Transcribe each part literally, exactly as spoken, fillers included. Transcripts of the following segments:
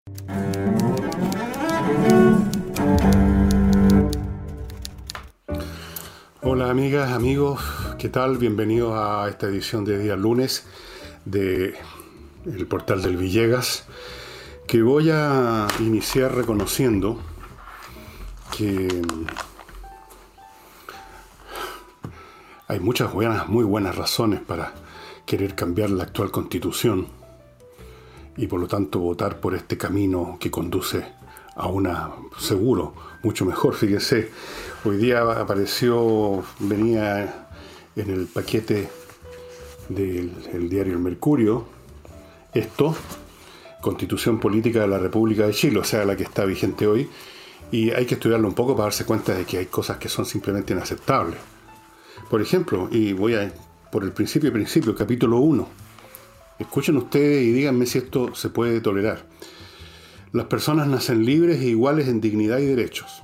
Hola amigas, amigos, ¿qué tal? Bienvenidos a esta edición de día lunes de el portal del Villegas, que voy a iniciar reconociendo que hay muchas buenas, muy buenas razones para querer cambiar la actual Constitución y por lo tanto votar por este camino que conduce a una, seguro, mucho mejor. Fíjense, hoy día apareció, venía en el paquete del el diario El Mercurio, esto, Constitución Política de la República de Chile, o sea, la que está vigente hoy, y hay que estudiarlo un poco para darse cuenta de que hay cosas que son simplemente inaceptables. Por ejemplo, y voy a, por el principio, principio, capítulo uno, escuchen ustedes y díganme si esto se puede tolerar. Las personas nacen libres e iguales en dignidad y derechos.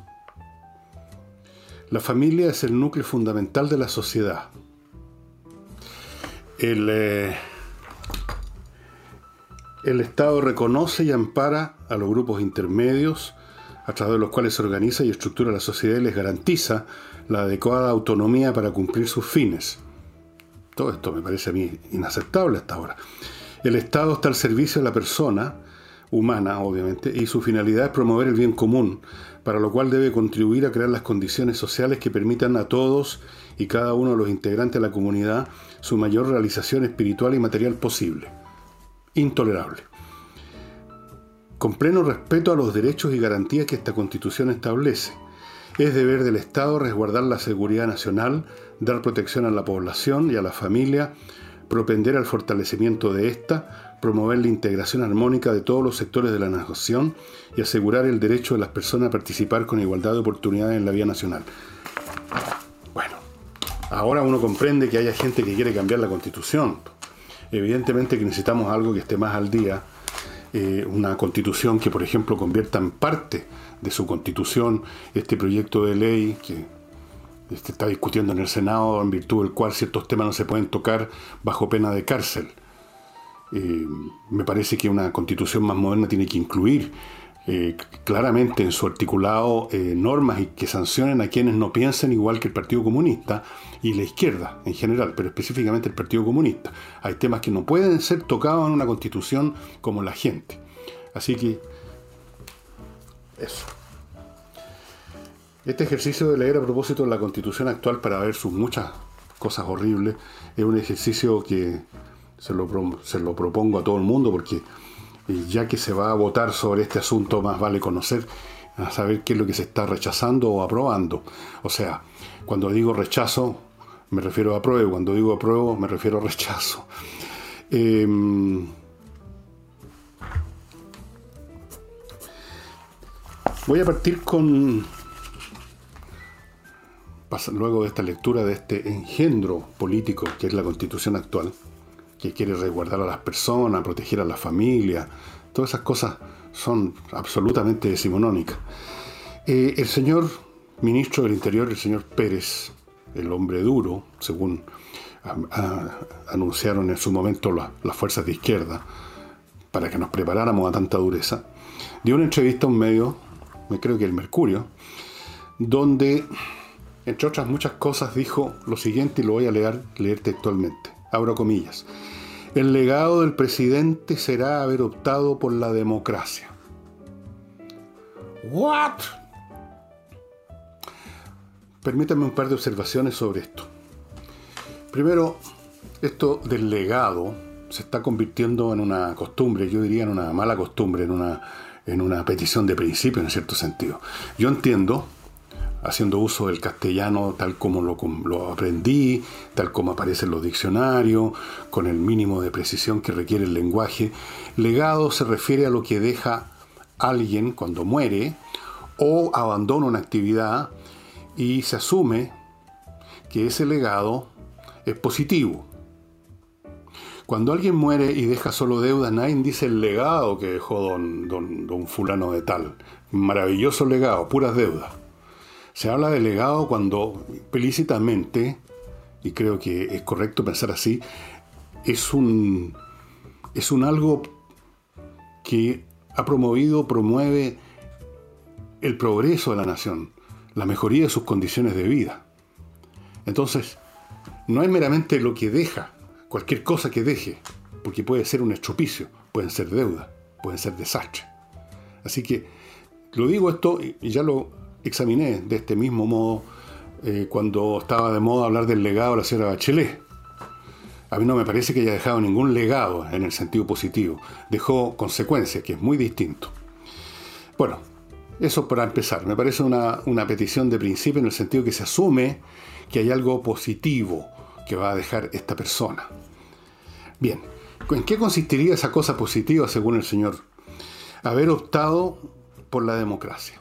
La familia es el núcleo fundamental de la sociedad. El, eh, el Estado reconoce y ampara a los grupos intermedios a través de los cuales se organiza y estructura la sociedad y les garantiza la adecuada autonomía para cumplir sus fines. Todo esto me parece a mí inaceptable hasta ahora. El Estado está al servicio de la persona humana, obviamente, y su finalidad es promover el bien común, para lo cual debe contribuir a crear las condiciones sociales que permitan a todos y cada uno de los integrantes de la comunidad su mayor realización espiritual y material posible. Intolerable. Con pleno respeto a los derechos y garantías que esta Constitución establece. Es deber del Estado resguardar la seguridad nacional, dar protección a la población y a la familia, propender al fortalecimiento de ésta, promover la integración armónica de todos los sectores de la nación y asegurar el derecho de las personas a participar con igualdad de oportunidades en la vida nacional. Bueno, ahora uno comprende que haya gente que quiere cambiar la Constitución. Evidentemente que necesitamos algo que esté más al día, eh, una Constitución que, por ejemplo, convierta en parte de su Constitución este proyecto de ley que se está discutiendo en el Senado, en virtud del cual ciertos temas no se pueden tocar bajo pena de cárcel. Eh, me parece que una Constitución más moderna tiene que incluir eh, claramente en su articulado eh, normas y que sancionen a quienes no piensen igual que el Partido Comunista y la izquierda en general, pero específicamente el Partido Comunista. Hay temas que no pueden ser tocados en una Constitución como la gente. Así que eso. Este ejercicio de leer a propósito de la Constitución actual para ver sus muchas cosas horribles es un ejercicio que se lo, se lo propongo a todo el mundo porque ya que se va a votar sobre este asunto, más vale conocer, a saber qué es lo que se está rechazando o aprobando. O sea, cuando digo rechazo, me refiero a apruebo. Cuando digo apruebo, me refiero a rechazo. Eh, voy a partir con... luego de esta lectura de este engendro político que es la Constitución actual, que quiere resguardar a las personas, proteger a la familia, todas esas cosas son absolutamente decimonónicas. Eh, el señor ministro del Interior, el señor Pérez, el hombre duro, según a, a, anunciaron en su momento la, las fuerzas de izquierda, para que nos preparáramos a tanta dureza, dio una entrevista a un medio, me creo que el Mercurio, donde, entre otras muchas cosas, dijo lo siguiente, y lo voy a leer, leer textualmente. Abro comillas. El legado del presidente será haber optado por la democracia. ¿What? Permítanme un par de observaciones sobre esto. Primero, esto del legado se está convirtiendo en una costumbre, yo diría en una mala costumbre, en una, en una petición de principio, en cierto sentido. Yo entiendo, haciendo uso del castellano tal como lo, lo aprendí, tal como aparece en los diccionarios, con el mínimo de precisión que requiere el lenguaje. Legado se refiere a lo que deja alguien cuando muere o abandona una actividad y se asume que ese legado es positivo. Cuando alguien muere y deja solo deudas, nadie dice el legado que dejó don, don, don fulano de tal. Maravilloso legado, puras deudas. Se habla de legado cuando implícitamente, y creo que es correcto pensar así, es un, es un algo que ha promovido, promueve el progreso de la nación, la mejoría de sus condiciones de vida. Entonces, no es meramente lo que deja, cualquier cosa que deje, porque puede ser un estropicio, pueden ser deuda, pueden ser desastre. Así que, lo digo esto, y ya lo examiné de este mismo modo eh, cuando estaba de moda hablar del legado de la señora Bachelet. A mí no me parece que haya dejado ningún legado en el sentido positivo. Dejó consecuencias, que es muy distinto. Bueno, eso para empezar. Me parece una, una petición de principio en el sentido que se asume que hay algo positivo que va a dejar esta persona. Bien, ¿en qué consistiría esa cosa positiva según el señor? Haber optado por la democracia.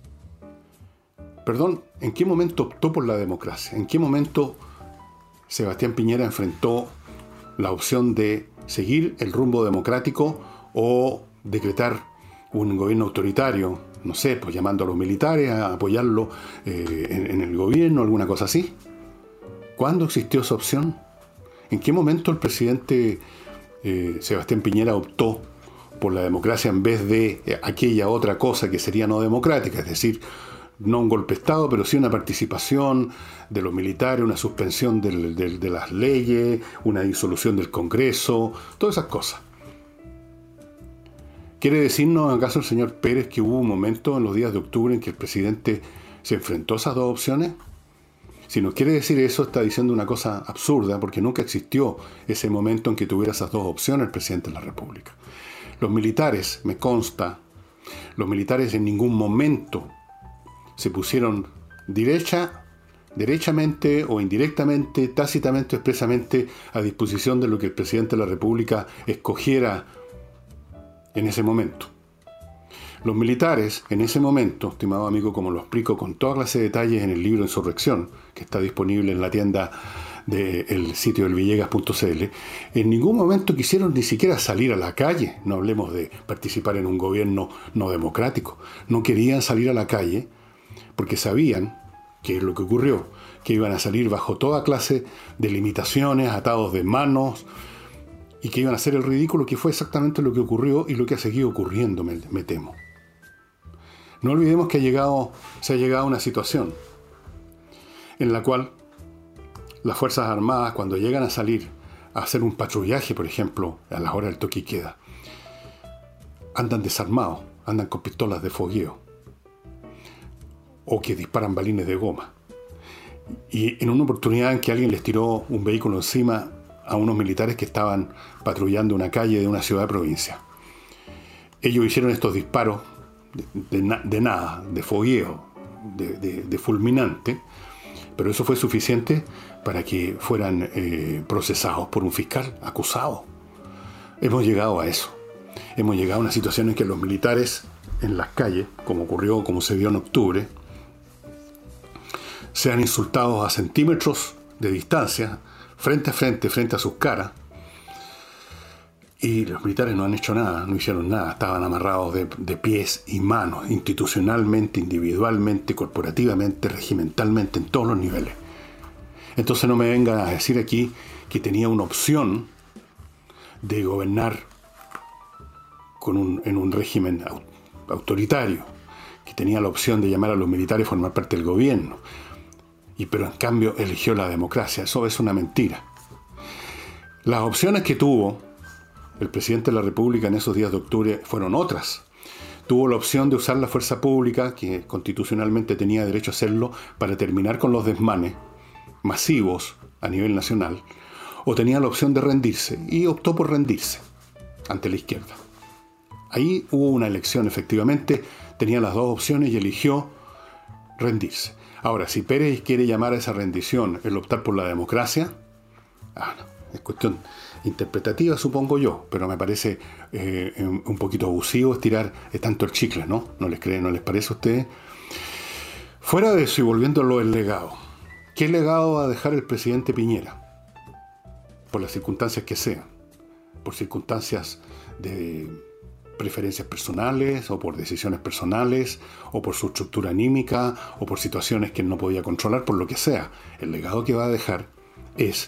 Perdón, ¿en qué momento optó por la democracia? ¿En qué momento Sebastián Piñera enfrentó la opción de seguir el rumbo democrático o decretar un gobierno autoritario? No sé, pues llamando a los militares a apoyarlo eh, en, en el gobierno, alguna cosa así. ¿Cuándo existió esa opción? ¿En qué momento el presidente eh, Sebastián Piñera optó por la democracia en vez de eh, aquella otra cosa que sería no democrática? Es decir, no un golpe de Estado, pero sí una participación de los militares, una suspensión del, del, de las leyes, una disolución del Congreso, todas esas cosas. ¿Quiere decirnos acaso el señor Pérez que hubo un momento en los días de octubre en que el presidente se enfrentó a esas dos opciones? Si nos quiere decir eso, está diciendo una cosa absurda, porque nunca existió ese momento en que tuviera esas dos opciones el presidente de la República. Los militares, me consta, los militares en ningún momento se pusieron derecha, derechamente o indirectamente, tácitamente o expresamente a disposición de lo que el presidente de la República escogiera en ese momento. Los militares, en ese momento, estimado amigo, como lo explico con toda clase de detalles en el libro Insurrección, que está disponible en la tienda del sitio del villegas punto c l, en ningún momento quisieron ni siquiera salir a la calle. No hablemos de participar en un gobierno no democrático. No querían salir a la calle porque sabían, que es lo que ocurrió, que iban a salir bajo toda clase de limitaciones, atados de manos, y que iban a hacer el ridículo, que fue exactamente lo que ocurrió y lo que ha seguido ocurriendo, me, me temo. No olvidemos que ha llegado, se ha llegado a una situación en la cual las Fuerzas Armadas, cuando llegan a salir a hacer un patrullaje, por ejemplo, a las horas del toque y queda, andan desarmados, andan con pistolas de fogueo, o que disparan balines de goma. Y en una oportunidad en que alguien les tiró un vehículo encima a unos militares que estaban patrullando una calle de una ciudad de provincia. Ellos hicieron estos disparos de, de, de nada, de fogueo, de, de, de fulminante, pero eso fue suficiente para que fueran eh, procesados por un fiscal, acusados. Hemos llegado a eso. Hemos llegado a una situación en que los militares en las calles, como ocurrió, como se vio en octubre, sean insultados a centímetros de distancia, frente a frente, frente a sus caras, y los militares no han hecho nada, no hicieron nada, estaban amarrados de, de pies y manos, institucionalmente, individualmente, corporativamente, regimentalmente, en todos los niveles. Entonces no me vengan a decir aquí que tenía una opción de gobernar con un, en un régimen autoritario, que tenía la opción de llamar a los militares a formar parte del gobierno, y pero en cambio eligió la democracia. Eso es una mentira. Las opciones que tuvo el presidente de la República en esos días de octubre fueron otras. Tuvo la opción de usar la fuerza pública, que constitucionalmente tenía derecho a hacerlo, para terminar con los desmanes masivos a nivel nacional, o tenía la opción de rendirse, y optó por rendirse ante la izquierda. Ahí hubo una elección, efectivamente, tenía las dos opciones y eligió rendirse. Ahora, si Pérez quiere llamar a esa rendición el optar por la democracia, ah, no, es cuestión interpretativa, supongo yo, pero me parece eh, un poquito abusivo estirar tanto el chicle, ¿no? ¿No les cree, no les parece a ustedes? Fuera de eso y volviéndolo al legado, ¿qué legado va a dejar el presidente Piñera? Por las circunstancias que sean, por circunstancias de preferencias personales, o por decisiones personales, o por su estructura anímica, o por situaciones que él no podía controlar, por lo que sea. El legado que va a dejar es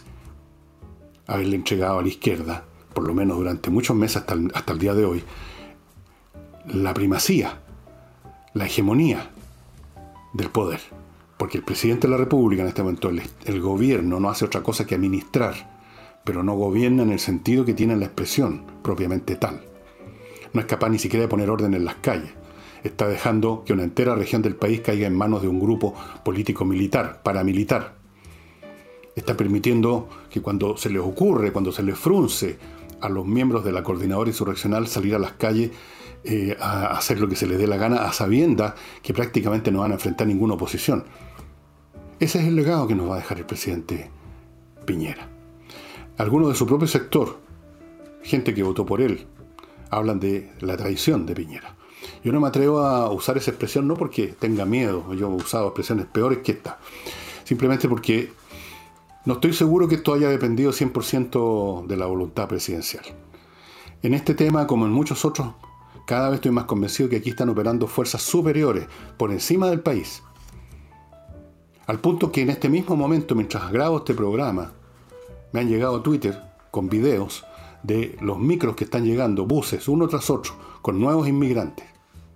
haberle entregado a la izquierda, por lo menos durante muchos meses hasta el, hasta el día de hoy, la primacía, la hegemonía del poder. Porque el presidente de la República en este momento, el, el gobierno, no hace otra cosa que administrar, pero no gobierna en el sentido que tiene la expresión propiamente tal. No es capaz ni siquiera de poner orden en las calles. Está dejando que una entera región del país caiga en manos de un grupo político-militar, paramilitar. Está permitiendo que cuando se les ocurre, cuando se les frunce a los miembros de la coordinadora insurreccional salir a las calles eh, a hacer lo que se les dé la gana, a sabiendas que prácticamente no van a enfrentar ninguna oposición. Ese es el legado que nos va a dejar el presidente Piñera. Algunos de su propio sector, gente que votó por él, hablan de la traición de Piñera. Yo no me atrevo a usar esa expresión no porque tenga miedo, yo he usado expresiones peores que esta, simplemente porque no estoy seguro que esto haya dependido cien por ciento de la voluntad presidencial. En este tema, como en muchos otros, cada vez estoy más convencido que aquí están operando fuerzas superiores por encima del país. Al punto que en este mismo momento, mientras grabo este programa, me han llegado a Twitter con videos de los micros que están llegando, buses, uno tras otro, con nuevos inmigrantes.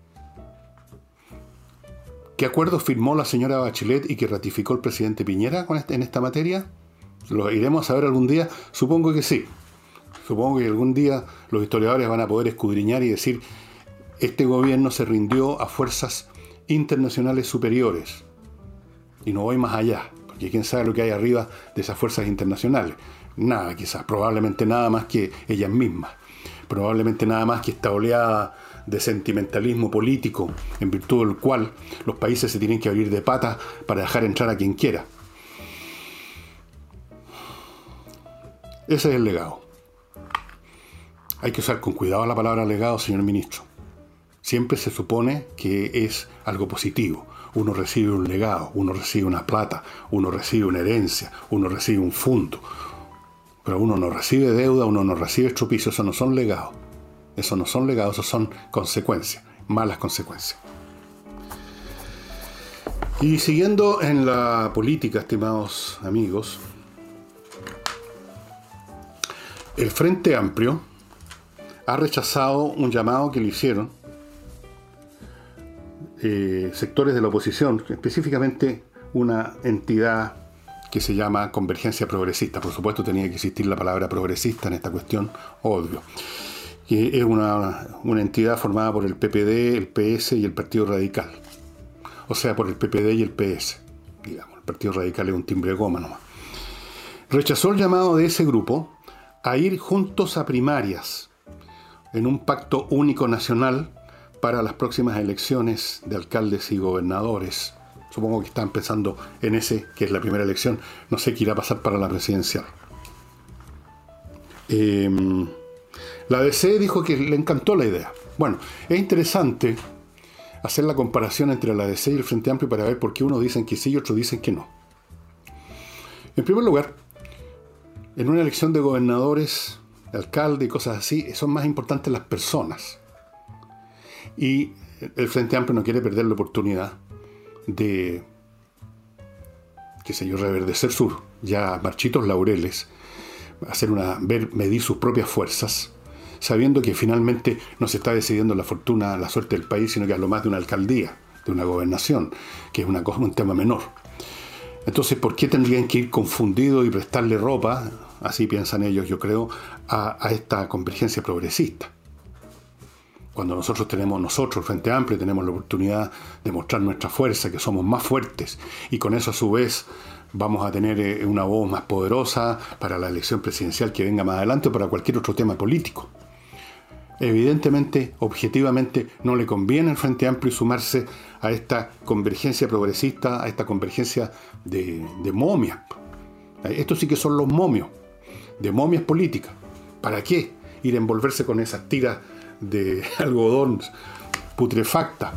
¿Qué acuerdo firmó la señora Bachelet y que ratificó el presidente Piñera en esta materia? ¿Lo iremos a saber algún día? Supongo que sí. Supongo que algún día los historiadores van a poder escudriñar y decir este gobierno se rindió a fuerzas internacionales superiores. Y no voy más allá, porque quién sabe lo que hay arriba de esas fuerzas internacionales. Nada, quizás, probablemente nada más que ellas mismas. Probablemente nada más que esta oleada de sentimentalismo político, en virtud del cual los países se tienen que abrir de patas para dejar entrar a quien quiera. Ese es el legado. Hay que usar con cuidado la palabra legado, señor ministro. Siempre se supone que es algo positivo. Uno recibe un legado, uno recibe una plata, uno recibe una herencia, uno recibe un fondo. Pero uno no recibe deuda, uno no recibe estropicio, eso no son legados. Eso no son legados, eso son consecuencias, malas consecuencias. Y siguiendo en la política, estimados amigos, el Frente Amplio ha rechazado un llamado que le hicieron eh, sectores de la oposición, específicamente una entidad que se llama Convergencia Progresista. Por supuesto tenía que existir la palabra progresista en esta cuestión, obvio. Que es una, una entidad formada por el P P D, el P S y el Partido Radical. O sea, por el P P D y el P S. Digamos, el Partido Radical es un timbre de goma nomás. Rechazó el llamado de ese grupo a ir juntos a primarias en un pacto único nacional para las próximas elecciones de alcaldes y gobernadores. Supongo que están pensando en ese, que es la primera elección. No sé qué irá a pasar para la presidencial. Eh, la A D C dijo que le encantó la idea. Bueno, es interesante hacer la comparación entre la A D C y el Frente Amplio para ver por qué unos dicen que sí y otros dicen que no. En primer lugar, en una elección de gobernadores, de alcalde y cosas así, son más importantes las personas. Y el Frente Amplio no quiere perder la oportunidad de, qué sé yo, reverdecer sus ya marchitos laureles, hacer una, ver, medir sus propias fuerzas, sabiendo que finalmente no se está decidiendo la fortuna, la suerte del país, sino que a lo más de una alcaldía, de una gobernación, que es una cosa, un tema menor. Entonces, ¿por qué tendrían que ir confundidos y prestarle ropa, así piensan ellos, yo creo, a, a esta convergencia progresista? Cuando nosotros tenemos, nosotros, el Frente Amplio, tenemos la oportunidad de mostrar nuestra fuerza, que somos más fuertes, y con eso a su vez vamos a tener una voz más poderosa para la elección presidencial que venga más adelante o para cualquier otro tema político. Evidentemente, objetivamente, no le conviene al Frente Amplio sumarse a esta convergencia progresista, a esta convergencia de, de momias. Estos sí que son los momios, de momias políticas. ¿Para qué ir a envolverse con esas tiras de algodón putrefacta?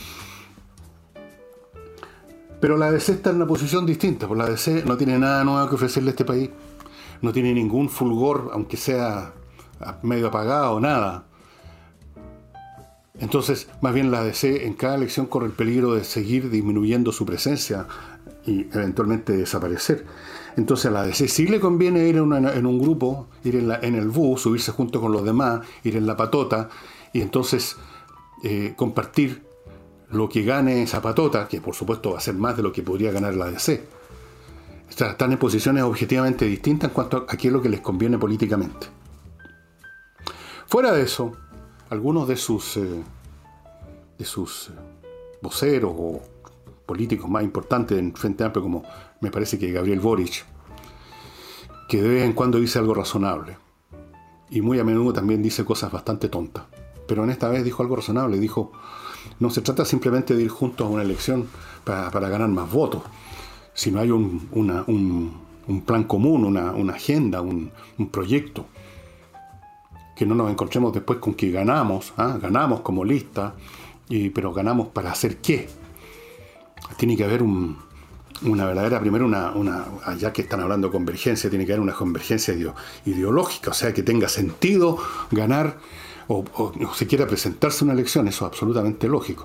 Pero la A D C está en una posición distinta, porque la A D C no tiene nada nuevo que ofrecerle a este país, no tiene ningún fulgor, aunque sea medio apagado, nada. Entonces, más bien la A D C en cada elección corre el peligro de seguir disminuyendo su presencia y eventualmente desaparecer. Entonces a la A D C sí le conviene ir en, una, en un grupo, ir en, la, en el bus, subirse junto con los demás, ir en la patota, y entonces eh, compartir lo que gane Zapatota, que por supuesto va a ser más de lo que podría ganar la A D C. O sea, están en posiciones objetivamente distintas en cuanto a qué es lo que les conviene políticamente. Fuera de eso, algunos de sus, eh, de sus voceros o políticos más importantes en Frente Amplio, como me parece que Gabriel Boric, que de vez en cuando dice algo razonable, y muy a menudo también dice cosas bastante tontas, pero en esta vez dijo algo razonable. Dijo: no se trata simplemente de ir juntos a una elección para, para ganar más votos, sino hay un, una, un, un plan común, una, una agenda, un, un proyecto. Que no nos encontremos después con que ganamos, ¿ah? ganamos como lista, y, pero ganamos para hacer qué. Tiene que haber un, una verdadera, primero una, una, ya que están hablando de convergencia, tiene que haber una convergencia ideo, ideológica, o sea, que tenga sentido ganar o, o, o se quiera presentarse una elección. Eso es absolutamente lógico.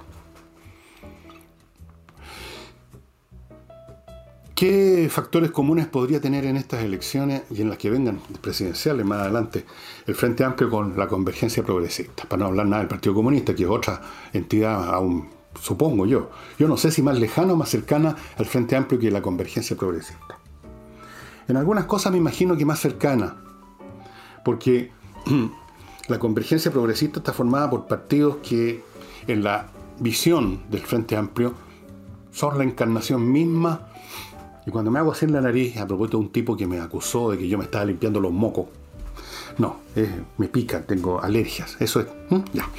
¿Qué factores comunes podría tener en estas elecciones y en las que vengan presidenciales más adelante el Frente Amplio con la convergencia progresista? Para no hablar nada del Partido Comunista, que es otra entidad aún, supongo yo. Yo no sé si más lejana o más cercana al Frente Amplio que la convergencia progresista. En algunas cosas me imagino que más cercana, porque la convergencia progresista está formada por partidos que en la visión del Frente Amplio son la encarnación misma. Y cuando me hago así en la nariz, a propósito de un tipo que me acusó de que yo me estaba limpiando los mocos, no, eh, me pica, tengo alergias, eso es, ¿Mm? ya.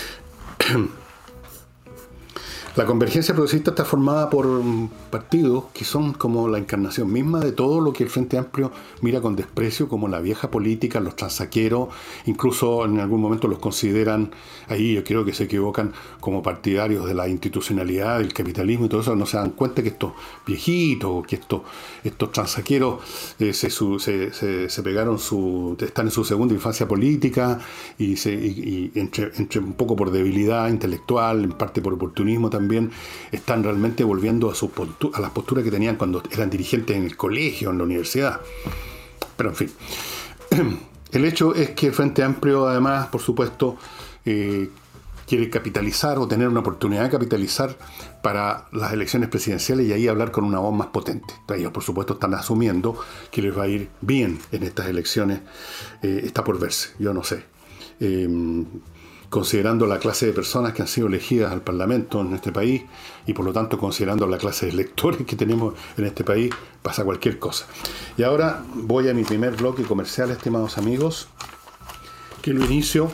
La convergencia progresista está formada por partidos que son como la encarnación misma de todo lo que el Frente Amplio mira con desprecio, como la vieja política, los transaqueros, incluso en algún momento los consideran, ahí yo creo que se equivocan, como partidarios de la institucionalidad, del capitalismo y todo eso. No se dan cuenta que estos viejitos, que estos, estos transaqueros eh, se, su, se, se, se pegaron su, están en su segunda infancia política y, se, y, y entre, entre un poco por debilidad intelectual, en parte por oportunismo también, también están realmente volviendo a, su postura, a las posturas que tenían cuando eran dirigentes en el colegio, en la universidad. Pero en fin, el hecho es que el Frente Amplio, además, por supuesto, eh, quiere capitalizar o tener una oportunidad de capitalizar para las elecciones presidenciales y ahí hablar con una voz más potente. Ellos, por supuesto, están asumiendo que les va a ir bien en estas elecciones. Eh, está por verse, yo no sé. Eh, considerando la clase de personas que han sido elegidas al Parlamento en este país y por lo tanto considerando la clase de electores que tenemos en este país, pasa cualquier cosa. Y ahora voy a mi primer bloque comercial, estimados amigos, que lo inicio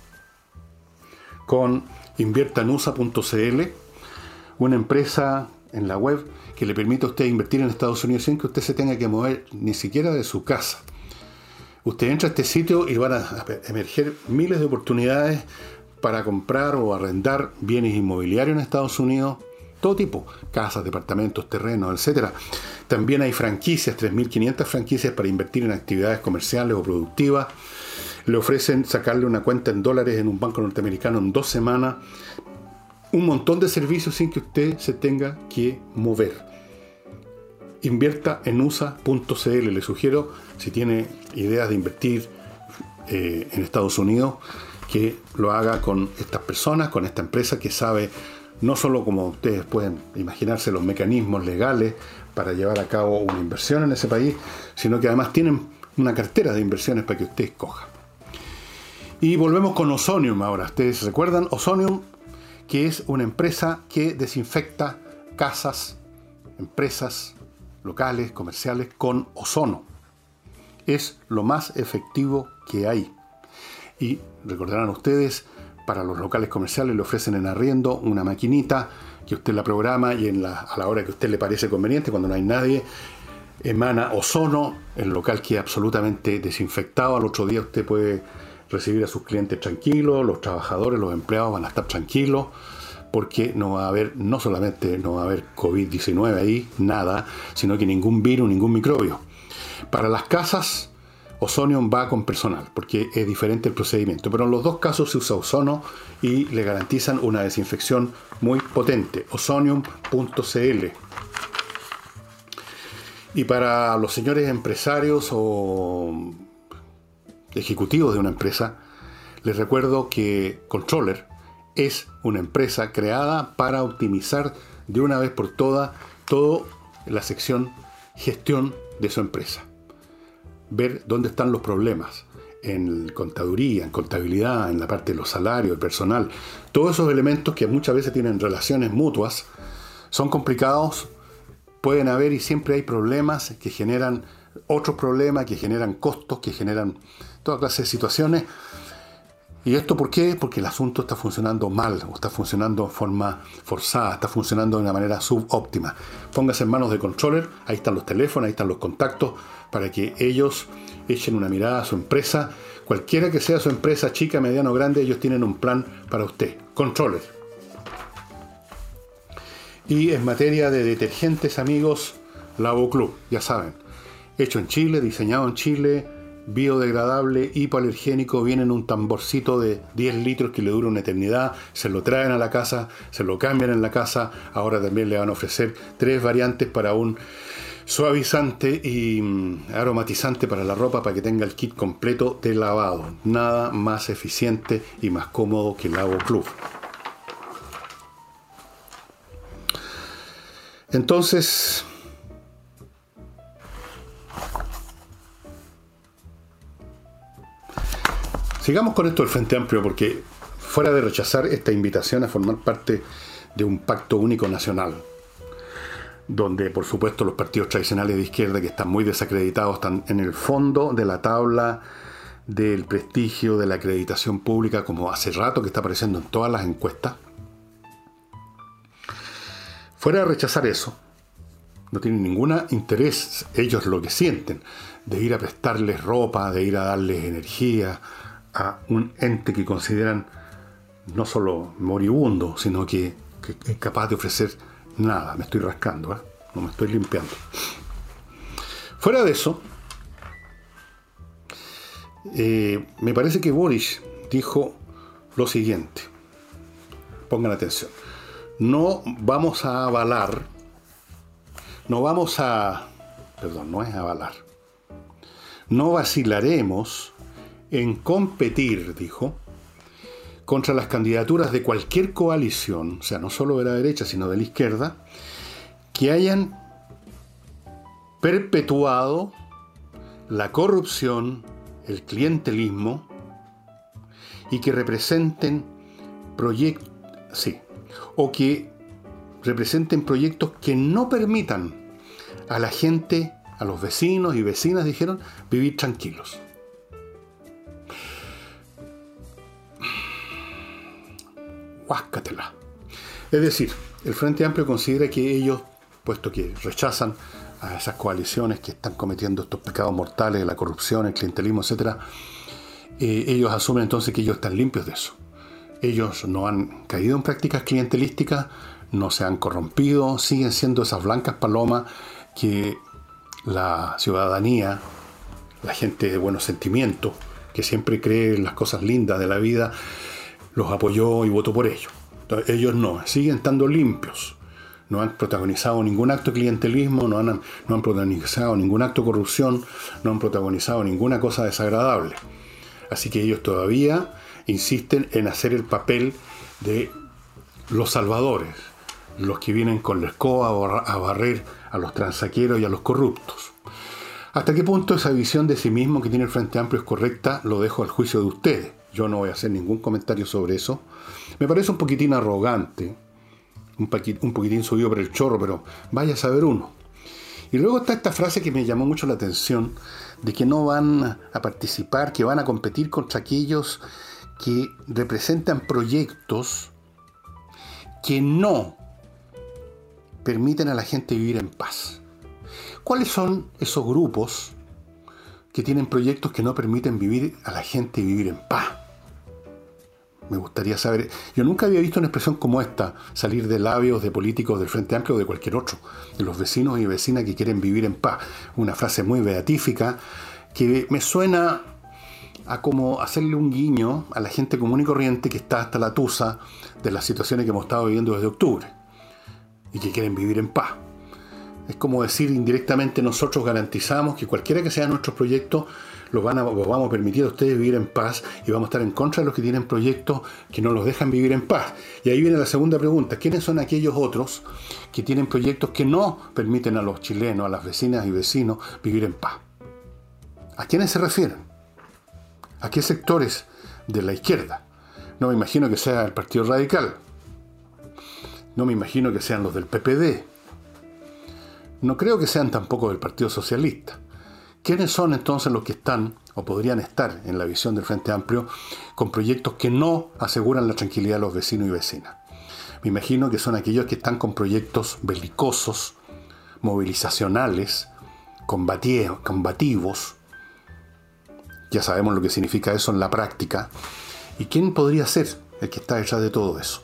con inviertanusa punto c l, una empresa en la web que le permite a usted invertir en Estados Unidos sin que usted se tenga que mover ni siquiera de su casa. Usted entra a este sitio y van a emerger miles de oportunidades para comprar o arrendar bienes inmobiliarios en Estados Unidos, todo tipo, casas, departamentos, terrenos, etcétera. También hay franquicias, tres mil quinientas franquicias para invertir en actividades comerciales o productivas. Le ofrecen sacarle una cuenta en dólares en un banco norteamericano en dos semanas. Un montón de servicios sin que usted se tenga que mover. Invierta en U S A punto c l. Le sugiero, si tiene ideas de invertir eh, en Estados Unidos, que lo haga con estas personas, con esta empresa que sabe no solo, como ustedes pueden imaginarse, los mecanismos legales para llevar a cabo una inversión en ese país, sino que además tienen una cartera de inversiones para que usted escoja. Y volvemos con Ozonium ahora. ¿Ustedes recuerdan? Ozonium, que es una empresa que desinfecta casas, empresas locales, comerciales, con ozono. Es lo más efectivo que hay. Y recordarán ustedes, para los locales comerciales le ofrecen en arriendo una maquinita que usted la programa y en la, a la hora que a usted le parece conveniente, cuando no hay nadie, emana ozono, el local queda absolutamente desinfectado. Al otro día usted puede recibir a sus clientes tranquilos, los trabajadores, los empleados van a estar tranquilos, porque no va a haber, no solamente no va a haber covid diecinueve ahí, nada, sino que ningún virus, ningún microbio. Para las casas, Ozonium va con personal, porque es diferente el procedimiento, pero en los dos casos se usa ozono y le garantizan una desinfección muy potente. Ozonium punto c l. Y para los señores empresarios o ejecutivos de una empresa, les recuerdo que Controller es una empresa creada para optimizar de una vez por todas toda la sección gestión de su empresa. Ver dónde están los problemas en contaduría, en contabilidad, en la parte de los salarios, el personal. Todos esos elementos que muchas veces tienen relaciones mutuas son complicados, pueden haber y siempre hay problemas que generan otros problemas, que generan costos, que generan toda clase de situaciones. ¿Y esto por qué? Porque el asunto está funcionando mal, o está funcionando de forma forzada, está funcionando de una manera subóptima. Póngase en manos de controller, ahí están los teléfonos, ahí están los contactos, para que ellos echen una mirada a su empresa. Cualquiera que sea su empresa, chica, mediana o grande, ellos tienen un plan para usted. Controller. Y en materia de detergentes, amigos, Lavoclub, ya saben. Hecho en Chile, diseñado en Chile, biodegradable, hipoalergénico, viene en un tamborcito de diez litros que le dura una eternidad, se lo traen a la casa, se lo cambian en la casa, ahora también le van a ofrecer tres variantes para un suavizante y aromatizante para la ropa, para que tenga el kit completo de lavado. Nada más eficiente y más cómodo que Lavoclub. Entonces, sigamos con esto del Frente Amplio, porque fuera de rechazar esta invitación a formar parte de un pacto único nacional, donde por supuesto los partidos tradicionales de izquierda, que están muy desacreditados, están en el fondo de la tabla del prestigio, de la acreditación pública, como hace rato que está apareciendo en todas las encuestas. Fuera de rechazar eso, no tienen ningún interés, ellos lo que sienten, de ir a prestarles ropa, de ir a darles energía a un ente que consideran no solo moribundo, sino que, que es capaz de ofrecer nada. Me estoy rascando, ¿eh? No me estoy limpiando. Fuera de eso, eh, me parece que Boris dijo lo siguiente. Pongan atención. No vamos a avalar, no vamos a, perdón, no es avalar, no vacilaremos en competir, dijo, contra las candidaturas de cualquier coalición, o sea, no solo de la derecha, sino de la izquierda, que hayan perpetuado la corrupción, el clientelismo, y que representen proyectos, sí, o que representen proyectos que no permitan a la gente, a los vecinos y vecinas, dijeron, vivir tranquilos. Huáscatela. Es decir, el Frente Amplio considera que ellos, puesto que rechazan a esas coaliciones que están cometiendo estos pecados mortales, la corrupción, el clientelismo, etcétera, eh, ellos asumen entonces que ellos están limpios de eso. Ellos no han caído en prácticas clientelísticas, no se han corrompido, siguen siendo esas blancas palomas que la ciudadanía, la gente de buenos sentimientos, que siempre cree en las cosas lindas de la vida, los apoyó y votó por ellos. Entonces, ellos no, siguen estando limpios. No han protagonizado ningún acto de clientelismo, no han, no han protagonizado ningún acto de corrupción, no han protagonizado ninguna cosa desagradable. Así que ellos todavía insisten en hacer el papel de los salvadores, los que vienen con la escoba a barrer a los transaqueros y a los corruptos. ¿Hasta qué punto esa visión de sí mismo que tiene el Frente Amplio es correcta? Lo dejo al juicio de ustedes. Yo no voy a hacer ningún comentario sobre eso. Me parece un poquitín arrogante, un, un poquitín subido por el chorro, pero vaya a saber uno. Y luego está esta frase que me llamó mucho la atención, de que no van a participar, que van a competir contra aquellos que representan proyectos que no permiten a la gente vivir en paz. ¿Cuáles son esos grupos que tienen proyectos que no permiten vivir a la gente vivir en paz? Me gustaría saber. Yo nunca había visto una expresión como esta salir de labios de políticos del Frente Amplio o de cualquier otro, de los vecinos y vecinas que quieren vivir en paz. Una frase muy beatífica que me suena a como hacerle un guiño a la gente común y corriente que está hasta la tusa de las situaciones que hemos estado viviendo desde octubre y que quieren vivir en paz. Es como decir indirectamente, nosotros garantizamos que cualquiera que sea nuestro proyecto, los, van a, los vamos a permitir a ustedes vivir en paz y vamos a estar en contra de los que tienen proyectos que no los dejan vivir en paz. Y ahí viene la segunda pregunta. ¿Quiénes son aquellos otros que tienen proyectos que no permiten a los chilenos, a las vecinas y vecinos vivir en paz? ¿A quiénes se refieren? ¿A qué sectores de la izquierda? No me imagino que sea el Partido Radical. No me imagino que sean los del P P D. No creo que sean tampoco del Partido Socialista. ¿Quiénes son entonces los que están o podrían estar en la visión del Frente Amplio con proyectos que no aseguran la tranquilidad de los vecinos y vecinas? Me imagino que son aquellos que están con proyectos belicosos, movilizacionales, combativos. Ya sabemos lo que significa eso en la práctica. ¿Y quién podría ser el que está detrás de todo eso?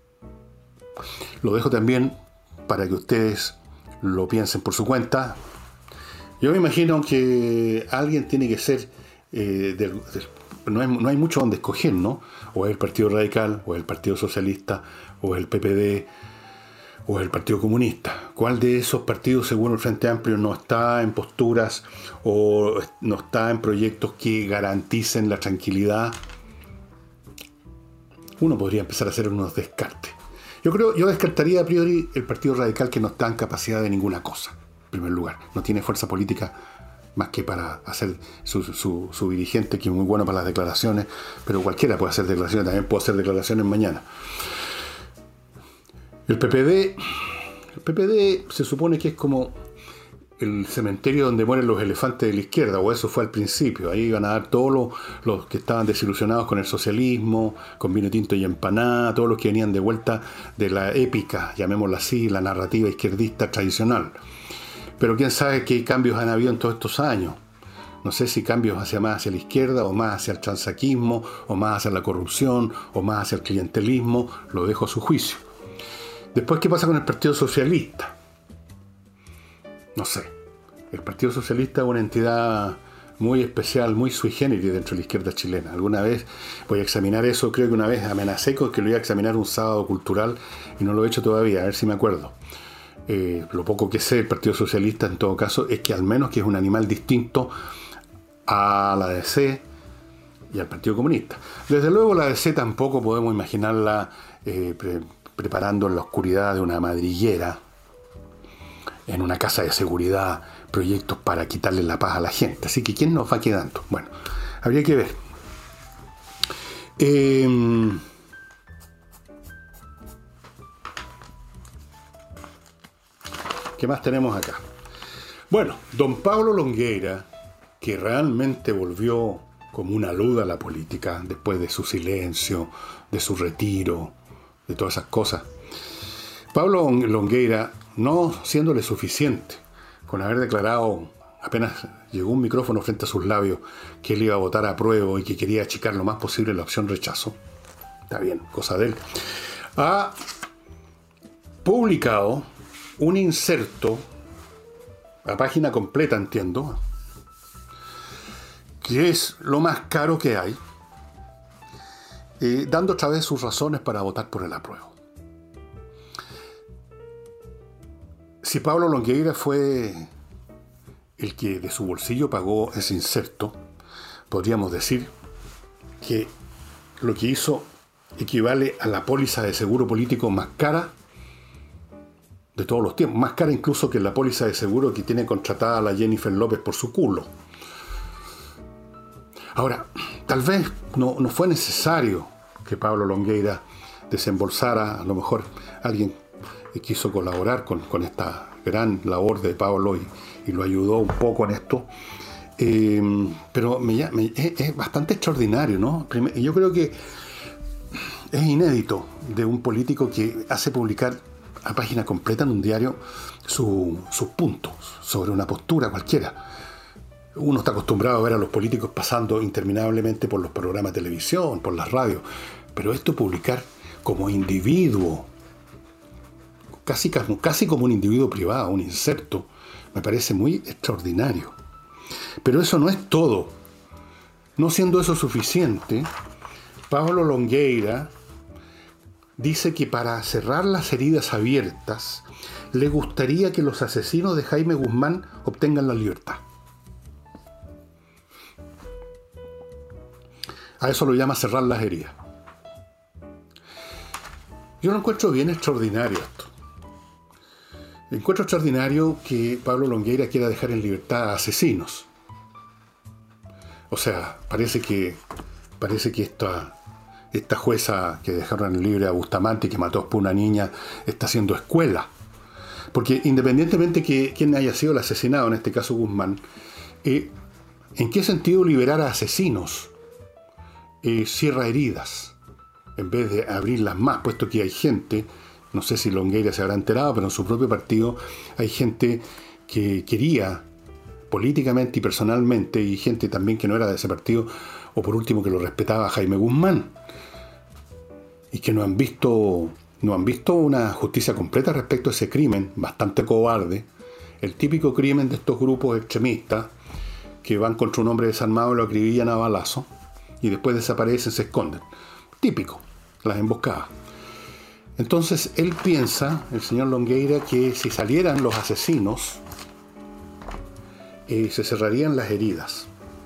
Lo dejo también para que ustedes lo piensen por su cuenta. Yo me imagino que alguien tiene que ser, eh, del, del, no, hay, no hay mucho donde escoger, ¿no? O es el Partido Radical, o es el Partido Socialista, o es el P P D, o es el Partido Comunista. ¿Cuál de esos partidos, según el Frente Amplio, no está en posturas o no está en proyectos que garanticen la tranquilidad? Uno podría empezar a hacer unos descartes. Yo creo, yo descartaría a priori el Partido Radical, que no está en capacidad de ninguna cosa, en primer lugar. No tiene fuerza política más que para hacer su, su, su dirigente, que es muy bueno para las declaraciones, pero cualquiera puede hacer declaraciones, también puede hacer declaraciones mañana. El P P D, el P P D se supone que es como el cementerio donde mueren los elefantes de la izquierda, o eso fue al principio. Ahí iban a dar todos los, los que estaban desilusionados con el socialismo, con vino tinto y empanada, todos los que venían de vuelta de la épica, llamémosla así, la narrativa izquierdista tradicional. Pero quién sabe qué cambios han habido en todos estos años. No sé si cambios hacia más hacia la izquierda, o más hacia el transaquismo, o más hacia la corrupción, o más hacia el clientelismo, lo dejo a su juicio. Después, ¿qué pasa con el Partido Socialista? No sé. El Partido Socialista es una entidad muy especial, muy sui generis dentro de la izquierda chilena. Alguna vez voy a examinar eso, creo que una vez amenacé con que lo iba a examinar un sábado cultural y no lo he hecho todavía, a ver si me acuerdo. Eh, lo poco que sé del Partido Socialista, en todo caso, es que al menos que es un animal distinto a la D C y al Partido Comunista. Desde luego la D C tampoco podemos imaginarla eh, pre- preparando en la oscuridad de una madriguera, en una casa de seguridad, proyectos para quitarle la paz a la gente. Así que ¿quién nos va quedando? Bueno, habría que ver. Eh, ¿Qué más tenemos acá? Bueno, don Pablo Longueira, que realmente volvió como una luda a la política después de su silencio, de su retiro, de todas esas cosas. Pablo Longueira, no siéndole suficiente con haber declarado, apenas llegó un micrófono frente a sus labios, que él iba a votar a prueba y que quería achicar lo más posible la opción rechazo. Está bien, cosa de él. Ha publicado un inserto, la página completa, entiendo, que es lo más caro que hay, eh, dando otra vez sus razones para votar por el apruebo. Si Pablo Longueira fue el que de su bolsillo pagó ese inserto, podríamos decir que lo que hizo equivale a la póliza de seguro político más cara de todos los tiempos, más cara incluso que la póliza de seguro que tiene contratada la Jennifer López por su culo. Ahora, tal vez no, no fue necesario que Pablo Longueira desembolsara, a lo mejor alguien quiso colaborar con, con esta gran labor de Pablo y, y lo ayudó un poco en esto, eh, pero me, me, es, es bastante extraordinario, ¿no? Yo creo que es inédito de un político que hace publicar a página completa en un diario su, sus puntos sobre una postura cualquiera. Uno está acostumbrado a ver a los políticos pasando interminablemente por los programas de televisión, por las radios, pero esto publicar como individuo, casi, casi como un individuo privado, un inserto, me parece muy extraordinario. Pero eso no es todo. No siendo eso suficiente, Pablo Longueira dice que para cerrar las heridas abiertas le gustaría que los asesinos de Jaime Guzmán obtengan la libertad. A eso lo llama cerrar las heridas. Yo lo encuentro bien extraordinario esto. Encuentro extraordinario que Pablo Longueira quiera dejar en libertad a asesinos. O sea, parece que parece que esta, esta jueza que dejaron en libre a Bustamante y que mató a una niña está haciendo escuela. Porque independientemente que quien haya sido el asesinado, en este caso Guzmán, eh, ¿en qué sentido liberar a asesinos eh, cierra heridas en vez de abrirlas más? Puesto que hay gente, no sé si Longueira se habrá enterado, pero en su propio partido hay gente que quería políticamente y personalmente, y gente también que no era de ese partido, o por último que lo respetaba a Jaime Guzmán, y que no han visto... no han visto una justicia completa respecto a ese crimen, bastante cobarde, el típico crimen de estos grupos extremistas que van contra un hombre desarmado y lo acribillan a balazo y después desaparecen, se esconden. Típico, las emboscadas. Entonces él piensa, el señor Longueira, que si salieran los asesinos, eh, se cerrarían las heridas.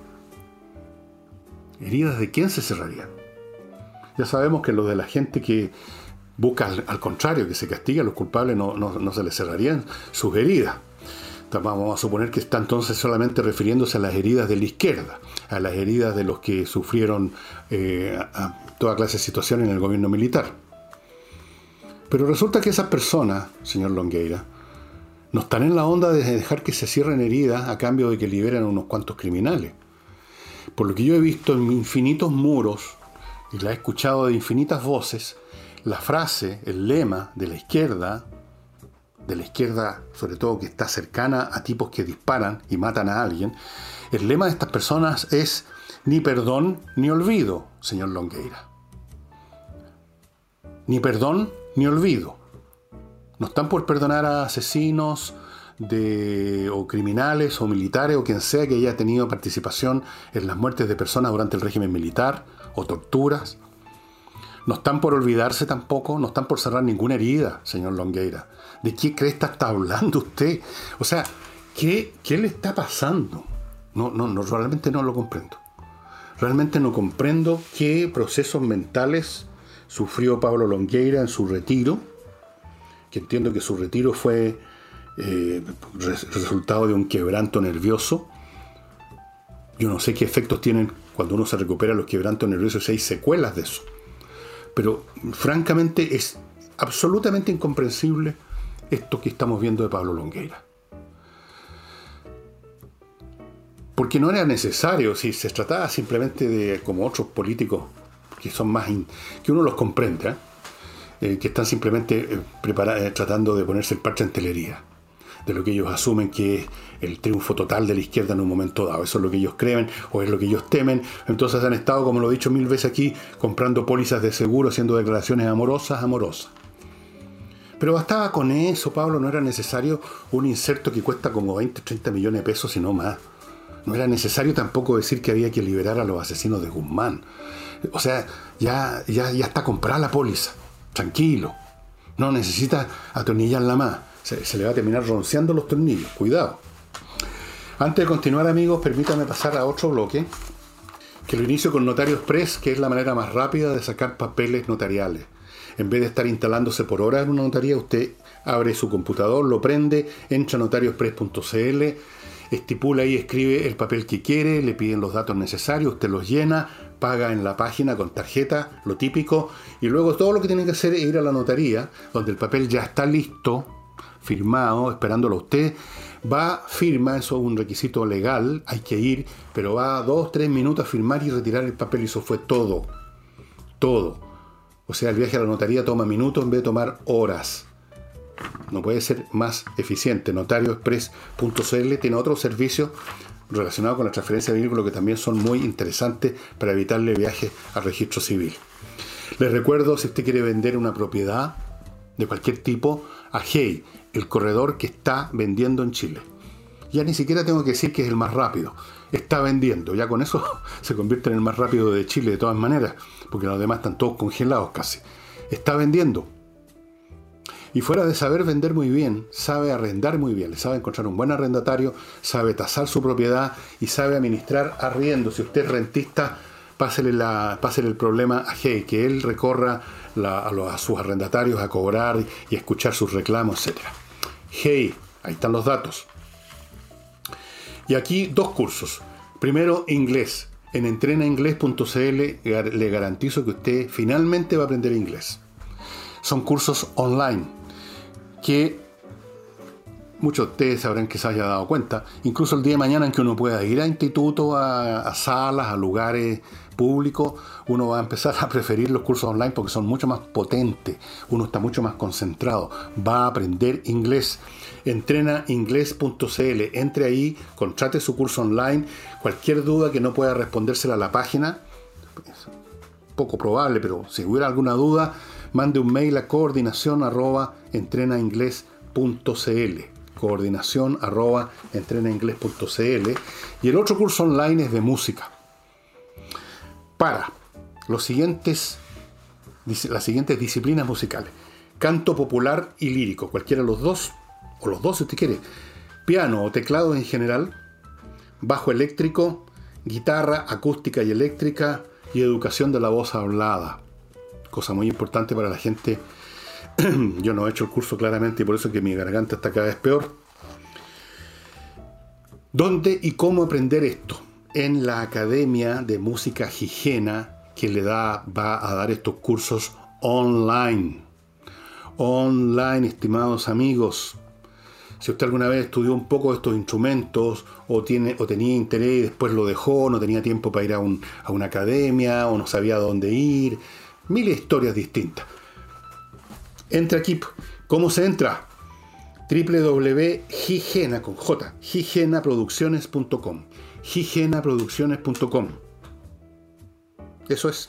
¿Heridas de quién se cerrarían? Ya sabemos que los de la gente que busca al, al contrario, que se castiga a los culpables, no, no, no se les cerrarían sus heridas. Entonces, vamos a suponer que está entonces solamente refiriéndose a las heridas de la izquierda, a las heridas de los que sufrieron eh, a, a toda clase de situaciones en el gobierno militar. Pero resulta que esas personas, señor Longueira, no están en la onda de dejar que se cierren heridas a cambio de que liberen a unos cuantos criminales. Por lo que yo he visto en infinitos muros, y la he escuchado de infinitas voces, la frase, el lema de la izquierda, de la izquierda sobre todo que está cercana a tipos que disparan y matan a alguien, el lema de estas personas es ni perdón ni olvido, señor Longueira. Ni perdón ni olvido. No están por perdonar a asesinos de, o criminales o militares o quien sea que haya tenido participación en las muertes de personas durante el régimen militar o torturas. No están por olvidarse tampoco, no están por cerrar ninguna herida, señor Longueira. ¿De qué cresta está hablando usted? O sea, ¿qué, qué le está pasando? No, no, no, realmente no lo comprendo. Realmente no comprendo qué procesos mentales sufrió Pablo Longueira en su retiro, que entiendo que su retiro fue eh, resultado de un quebranto nervioso. Yo no sé qué efectos tienen cuando uno se recupera los quebrantos nerviosos, si hay secuelas de eso. Pero francamente es absolutamente incomprensible esto que estamos viendo de Pablo Longueira. Porque no era necesario, si se trataba simplemente de, como otros políticos que son más, in, que uno los comprende, ¿eh? Eh, que están simplemente eh, prepara, eh, tratando de ponerse el parche en telería, de lo que ellos asumen que es el triunfo total de la izquierda en un momento dado. Eso es lo que ellos creen o es lo que ellos temen. Entonces han estado, como lo he dicho mil veces aquí, comprando pólizas de seguro, haciendo declaraciones amorosas, amorosas. Pero bastaba con eso, Pablo. No era necesario un inserto que cuesta como veinte, treinta millones de pesos, sino más. No era necesario tampoco decir que había que liberar a los asesinos de Guzmán. O sea, ya, ya, ya está comprada la póliza. Tranquilo. No necesita atornillarla más. Se, se le va a terminar ronceando los tornillos. Cuidado. Antes de continuar, amigos, permítanme pasar a otro bloque, que lo inicio con Notario Express, que es la manera más rápida de sacar papeles notariales. En vez de estar instalándose por horas en una notaría, usted abre su computador, lo prende, entra a notario express punto c l, estipula y escribe el papel que quiere, le piden los datos necesarios, usted los llena, paga en la página con tarjeta, lo típico, y luego todo lo que tiene que hacer es ir a la notaría, donde el papel ya está listo, firmado, esperándolo a usted. Va, firma, eso es un requisito legal, hay que ir, pero va dos, tres minutos a firmar y retirar el papel, y eso fue todo. Todo. O sea, el viaje a la notaría toma minutos en vez de tomar horas. No puede ser más eficiente. notario express punto c l tiene otros servicios relacionados con la transferencia de vehículos que también son muy interesantes para evitarle viajes al registro civil. Les recuerdo, si usted quiere vender una propiedad de cualquier tipo, a Hey, el corredor que está vendiendo en Chile. Ya ni siquiera tengo que decir que es el más rápido. Está vendiendo. Ya con eso se convierte en el más rápido de Chile de todas maneras, porque los demás están todos congelados casi. está vendiendo. Y fuera de saber vender muy bien, sabe arrendar muy bien, le sabe encontrar un buen arrendatario, sabe tasar su propiedad y sabe administrar arriendo. Si usted es rentista, pásele, la, pásele el problema a Hey, que él recorra la, a, los, a sus arrendatarios a cobrar y a escuchar sus reclamos, etcétera. Hey, ahí están los datos. Y aquí dos cursos. Primero, inglés. En entrena inglés punto c l le garantizo que usted finalmente va a aprender inglés. Son cursos online que muchos de ustedes sabrán que se haya dado cuenta. Incluso el día de mañana en que uno pueda ir a institutos, a, a salas, a lugares públicos, uno va a empezar a preferir los cursos online porque son mucho más potentes. Uno está mucho más concentrado. Va a aprender inglés. entrena inglés punto c l. Entre ahí, contrate su curso online. Cualquier duda que no pueda respondérsela a la página, poco probable, pero si hubiera alguna duda, mande un mail a coordinación arroba entrena inglés punto c l. Coordinación arroba entrena inglés punto c l. Y el otro curso online es de música. Para los siguientes, las siguientes disciplinas musicales. Canto popular y lírico, cualquiera de los dos, o los dos si usted quiere. Piano o teclado en general. Bajo eléctrico, guitarra acústica y eléctrica y educación de la voz hablada. Cosa muy importante para la gente. Yo no he hecho el curso claramente y por eso es que mi garganta está cada vez peor. ¿Dónde y cómo aprender esto? En la Academia de Música Gigena, que le da, va a dar estos cursos online. Online, estimados amigos. Si usted alguna vez estudió un poco de estos instrumentos o, tiene, o tenía interés y después lo dejó, no tenía tiempo para ir a, un, a una academia o no sabía a dónde ir, mil historias distintas. Entra aquí. ¿Cómo se entra? doble u doble u doble u punto gigena con J, gigenaproducciones punto com. gigenaproducciones punto com. Eso es.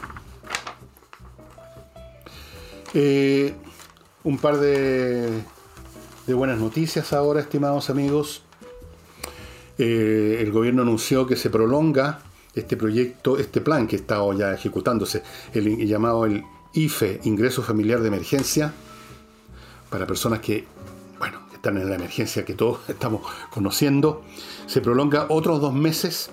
Eh, un par de, de buenas noticias ahora, estimados amigos. Eh, el gobierno anunció que se prolonga este proyecto, este plan que está ya ejecutándose, el, el llamado el I F E, Ingreso Familiar de Emergencia, para personas que, bueno, están en la emergencia que todos estamos conociendo. Se prolonga otros dos meses,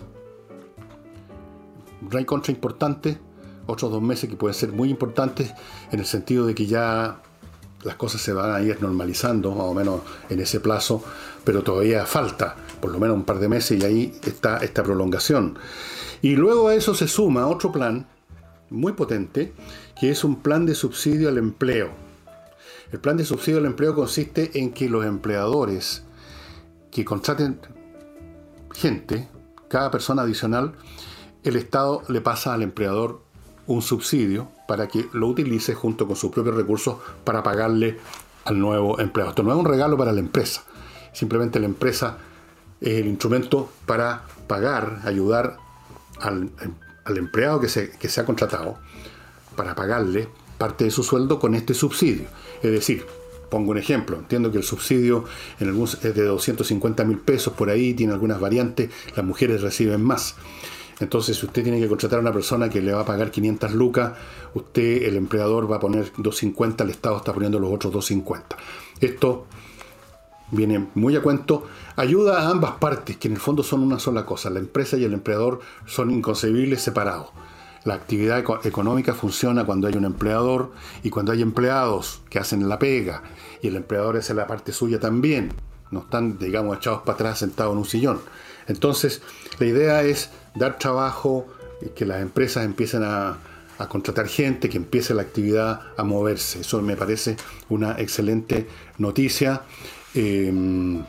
una contra importante, otros dos meses que pueden ser muy importantes en el sentido de que ya las cosas se van a ir normalizando, más o menos en ese plazo, pero todavía falta por lo menos un par de meses y ahí está esta prolongación. Y luego a eso se suma otro plan muy potente, que es un plan de subsidio al empleo. El plan de subsidio al empleo consiste en que los empleadores que contraten gente, cada persona adicional, el Estado le pasa al empleador un subsidio para que lo utilice junto con sus propios recursos para pagarle al nuevo empleado. Esto no es un regalo para la empresa, simplemente la empresa es el instrumento para pagar, ayudar al, al empleado que se, que se ha contratado, para pagarle parte de su sueldo con este subsidio. Es decir, pongo un ejemplo, entiendo que el subsidio en algunos es de doscientos cincuenta mil pesos, por ahí tiene algunas variantes, las mujeres reciben más. Entonces, si usted tiene que contratar a una persona que le va a pagar quinientas lucas, usted, el empleador, va a poner doscientos cincuenta, el Estado está poniendo los otros doscientos cincuenta. Esto viene muy a cuento, ayuda a ambas partes, que en el fondo son una sola cosa. La empresa y el empleador son inconcebibles separados. La actividad eco- económica funciona cuando hay un empleador y cuando hay empleados que hacen la pega, y el empleador hace la parte suya también. No están, digamos, echados para atrás sentados en un sillón. Entonces, la idea es dar trabajo, que las empresas empiecen a, a contratar gente, que empiece la actividad a moverse. Eso me parece una excelente noticia. Eh,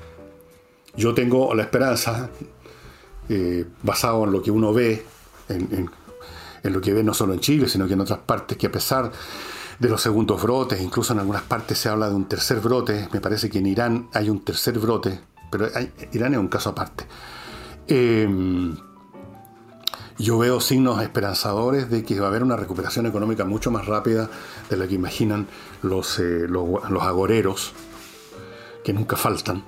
yo tengo la esperanza, eh, basado en lo que uno ve, en, en, en lo que ve no solo en Chile, sino que en otras partes, que a pesar de los segundos brotes, incluso en algunas partes se habla de un tercer brote. Me parece que en Irán hay un tercer brote, pero hay, Irán es un caso aparte. Eh, yo veo signos esperanzadores de que va a haber una recuperación económica mucho más rápida de la que imaginan los, eh, los, los agoreros, que nunca faltan.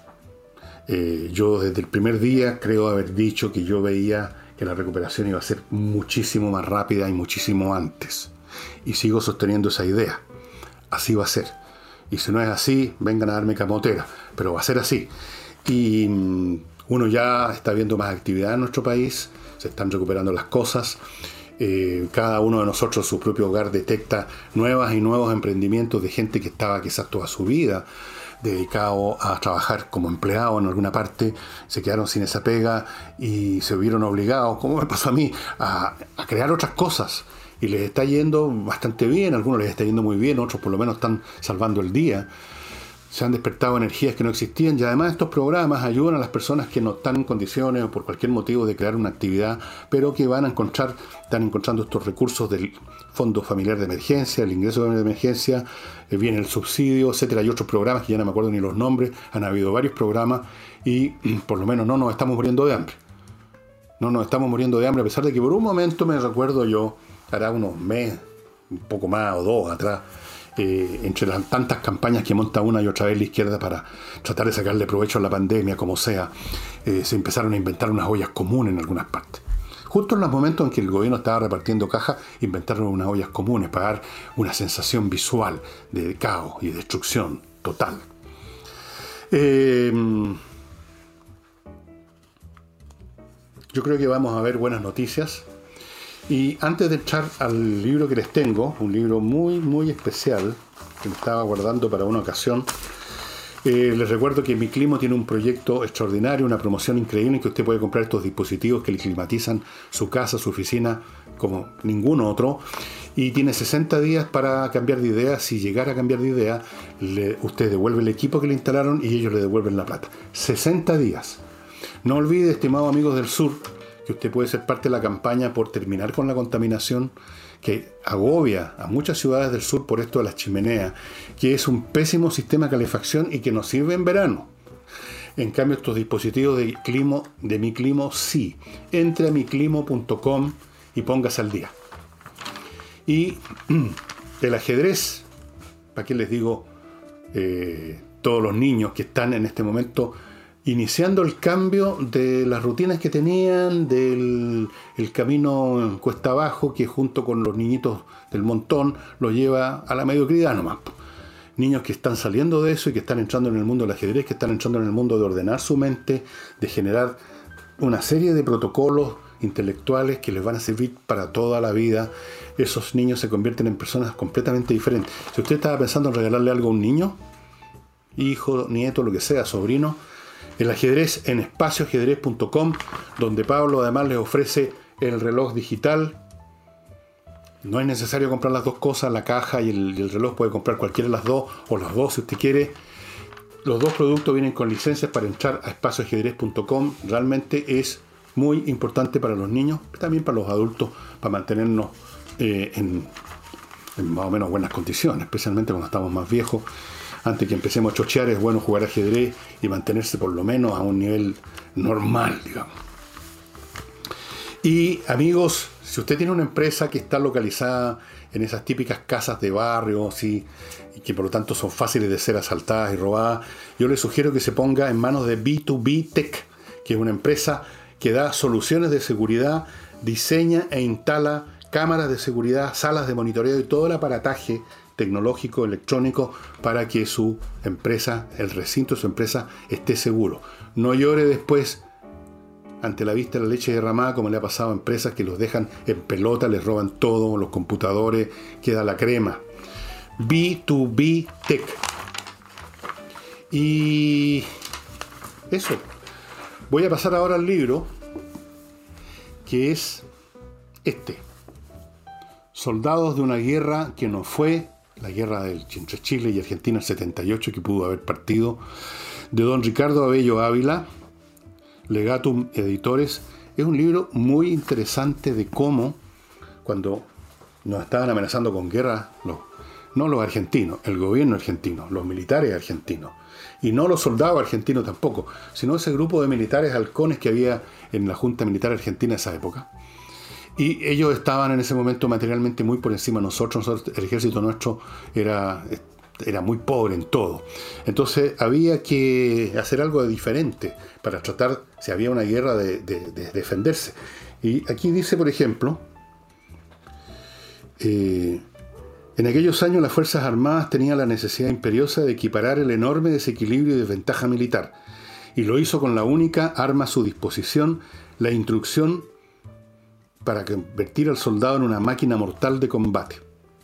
Eh, yo desde el primer día creo haber dicho que yo veía que la recuperación iba a ser muchísimo más rápida y muchísimo antes. Y sigo sosteniendo esa idea. Así va a ser. Y si no es así, vengan a darme camotera. Pero va a ser así. Y um, uno ya está viendo más actividad en nuestro país. Se están recuperando las cosas. Eh, cada uno de nosotros, su propio hogar, detecta nuevas y nuevos emprendimientos de gente que estaba quizás toda su vida dedicado a trabajar como empleado en alguna parte, se quedaron sin esa pega y se vieron obligados, como me pasó a mí, a, a crear otras cosas. Y les está yendo bastante bien, a algunos les está yendo muy bien, otros por lo menos están salvando el día. Se han despertado energías que no existían y además estos programas ayudan a las personas que no están en condiciones o por cualquier motivo de crear una actividad, pero que van a encontrar, están encontrando estos recursos del Fondo Familiar de Emergencia, el ingreso de emergencia, eh, viene el subsidio, etcétera. Hay otros programas que ya no me acuerdo ni los nombres, han habido varios programas y por lo menos no nos estamos muriendo de hambre. No nos estamos muriendo de hambre, a pesar de que por un momento me recuerdo yo, hará unos meses, un poco más o dos atrás, Eh, entre las tantas campañas que monta una y otra vez la izquierda para tratar de sacarle provecho a la pandemia, como sea, eh, se empezaron a inventar unas ollas comunes en algunas partes. Justo en los momentos en que el gobierno estaba repartiendo cajas, inventaron unas ollas comunes para dar una sensación visual de caos y destrucción total. Eh, yo creo que vamos a ver buenas noticias. Y antes de entrar al libro que les tengo, un libro muy, muy especial, que me estaba guardando para una ocasión, eh, les recuerdo que Mi Climo tiene un proyecto extraordinario, una promoción increíble en que usted puede comprar estos dispositivos que le climatizan su casa, su oficina, como ningún otro, y tiene sesenta días para cambiar de idea. Si llegara a cambiar de idea, le, usted devuelve el equipo que le instalaron y ellos le devuelven la plata. sesenta días. No olvide, estimados amigos del sur, que usted puede ser parte de la campaña por terminar con la contaminación que agobia a muchas ciudades del sur por esto de las chimeneas, que es un pésimo sistema de calefacción y que nos sirve en verano. En cambio, estos dispositivos de, climo, de Mi Climo sí. Entre a mi climo punto com y póngase al día. Y el ajedrez, ¿para qué les digo? Eh, todos los niños que están en este momento iniciando el cambio de las rutinas que tenían, del el camino cuesta abajo, que junto con los niñitos del montón los lleva a la mediocridad nomás. Niños que están saliendo de eso y que están entrando en el mundo del ajedrez, que están entrando en el mundo de ordenar su mente, de generar una serie de protocolos intelectuales que les van a servir para toda la vida. Esos niños se convierten en personas completamente diferentes. Si usted estaba pensando en regalarle algo a un niño, hijo, nieto, lo que sea, sobrino, el ajedrez en espacio ajedrez punto com, donde Pablo además les ofrece el reloj digital. No es necesario comprar las dos cosas, la caja y el, y el reloj, puede comprar cualquiera de las dos, o las dos si usted quiere. Los dos productos vienen con licencias para entrar a espacio ajedrez punto com. Realmente es muy importante para los niños, también para los adultos, para mantenernos eh, en, en más o menos buenas condiciones, especialmente cuando estamos más viejos. Antes que empecemos a chochear, es bueno jugar ajedrez y mantenerse por lo menos a un nivel normal, digamos. Y amigos, si usted tiene una empresa que está localizada en esas típicas casas de barrio, ¿sí?, y que por lo tanto son fáciles de ser asaltadas y robadas, yo le sugiero que se ponga en manos de B dos B Tech, que es una empresa que da soluciones de seguridad, diseña e instala cámaras de seguridad, salas de monitoreo y todo el aparataje tecnológico, electrónico, para que su empresa, el recinto de su empresa, esté seguro. No llore después ante la vista de la leche derramada, como le ha pasado a empresas que los dejan en pelota, les roban todo, los computadores, queda la crema. B dos B Tech. Y eso. Voy a pasar ahora al libro, que es este. Soldados de una guerra que no fue, la guerra del, entre Chile y Argentina en setenta y ocho, que pudo haber partido, de don Ricardo Abello Ávila, Legatum Editores. Es un libro muy interesante de cómo, cuando nos estaban amenazando con guerra, los, no los argentinos, el gobierno argentino, los militares argentinos, y no los soldados argentinos tampoco, sino ese grupo de militares halcones que había en la Junta Militar Argentina en esa época. Y ellos estaban en ese momento materialmente muy por encima de nosotros. Nosotros, el ejército nuestro era, era muy pobre en todo. Entonces había que hacer algo de diferente para tratar, si había una guerra, de, de, de defenderse. Y aquí dice, por ejemplo, Eh, en aquellos años las Fuerzas Armadas tenían la necesidad imperiosa de equiparar el enorme desequilibrio y desventaja militar, y lo hizo con la única arma a su disposición, la instrucción para convertir al soldado en una máquina mortal de combate.